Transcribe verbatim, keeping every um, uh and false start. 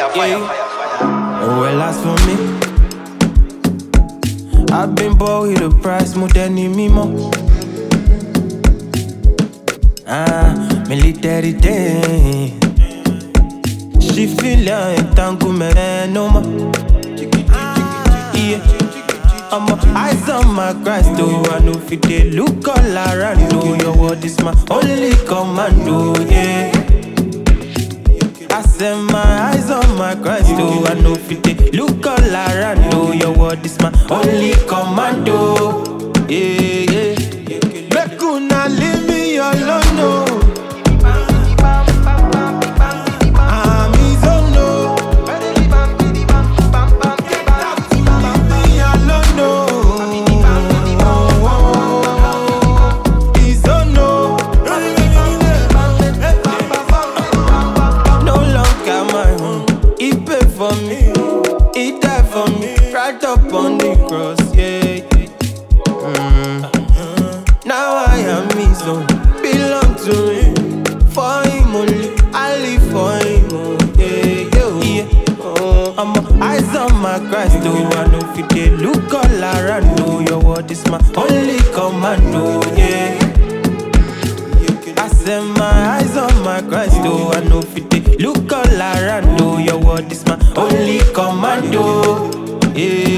fire, fire, fire. Oh, well, as for me, I've been born with a price more than me more. Ah, military thing. She feel like tango man no more. Yeah, I'm a eyes on my Christ, though. I know if they look all around, though. Your word is my only commando, yeah. I set my eyes on my Christ, though. I know if they look all around, though. Your word is my only commando, yeah, yeah. Make una leave me alone, no. For me, he died for me, right up on the cross, yeah. Mm. Now I am his own, belong to him. For him only, I live for him, oh, yeah, yeah, yeah. Oh, I'm a eyes on my Christ, though. I know if they look all around, though. Your word is my only commando, yeah. I set my eyes on my Christ, though. I know if they look all around, though. Your word is my only commando, yeah.